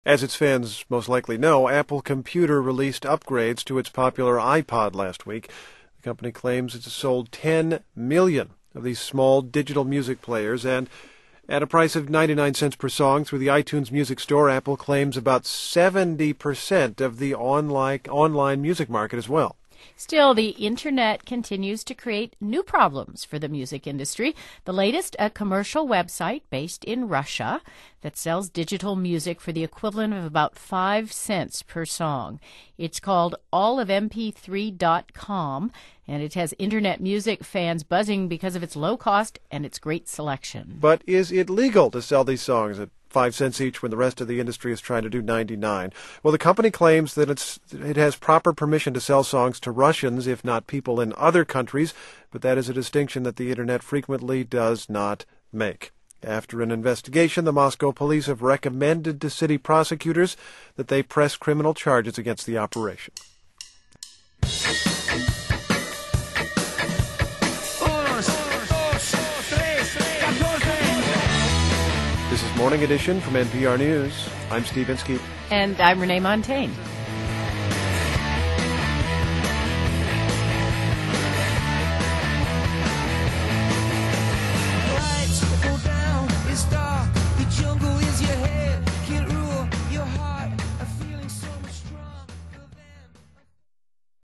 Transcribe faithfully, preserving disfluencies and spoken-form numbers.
As its fans most likely know, Apple Computer released upgrades to its popular iPod last week. The company claims it's sold ten million of these small digital music players, and at a price of ninety-nine cents per song through the iTunes Music Store, Apple claims about seventy percent of the online, online music market as well. Still, the Internet continues to create new problems for the music industry. The latest, a commercial website based in Russia that sells digital music for the equivalent of about five cents per song. It's called all of m p three dot com, and it has Internet music fans buzzing because of its low cost and its great selection. But is it legal to sell these songs at five cents each when the rest of the industry is trying to do ninety-nine? Well, the company claims that it's it has proper permission to sell songs to Russians, if not people in other countries, but that is a distinction that the Internet frequently does not make. After an investigation, the Moscow police have recommended to city prosecutors that they press criminal charges against the operation. This is Morning Edition from N P R News. I'm Steve Inskeep. And I'm Renee Montaigne.